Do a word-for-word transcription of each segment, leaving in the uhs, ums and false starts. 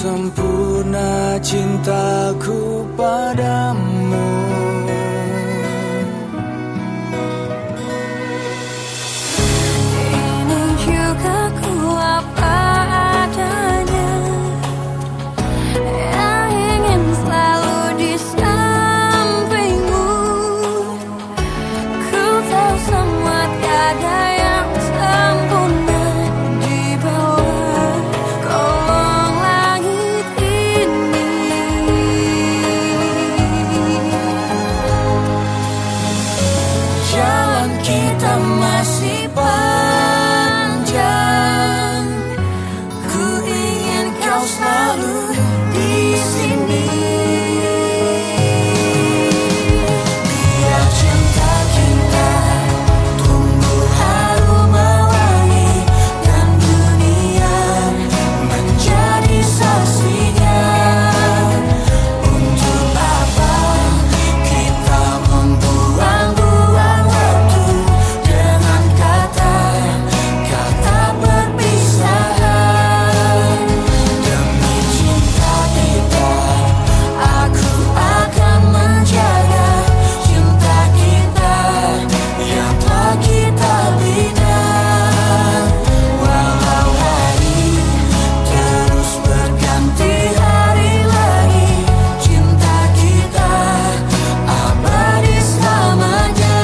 sempurna cintaku padamu. Ini juga ku apa adanya, yang ingin selalu di sampingmu. Ku tahu semua tiada yang sempurna di bawah kolong langit ini. Jalan kita masih panjang, ku ingin kau selalu di sini. Biar cinta kita tumbuh harum mewangi, dan dunia menjadi saksinya. Untuk apa kita membuang-buang waktu dengan kata-kata perpisahan? Demi cinta kita, aku akan menjaga cinta kita yang telah kita bina. Walau hari terus berganti hari lagi, cinta kita abadi selamanya.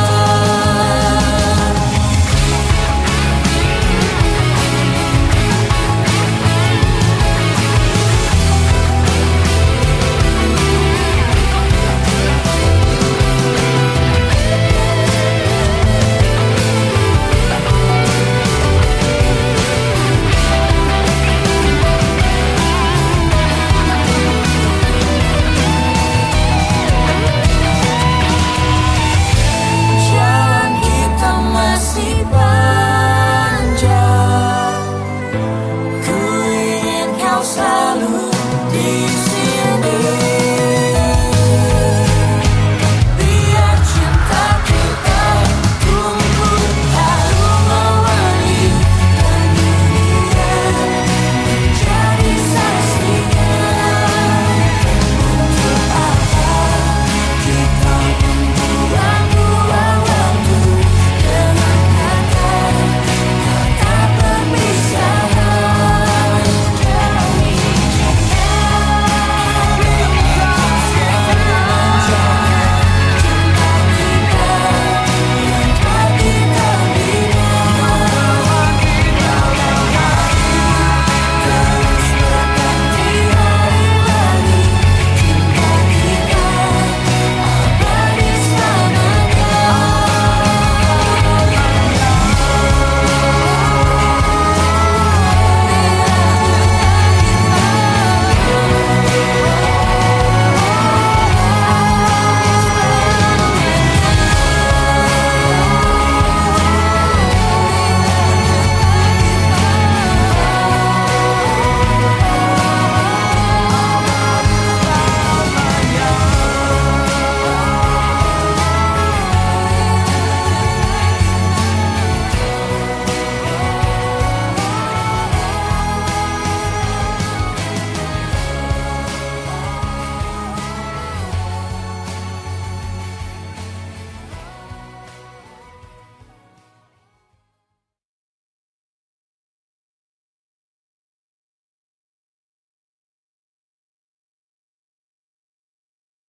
Jalan kita masih panjang, ku ingin kau selalu di sini.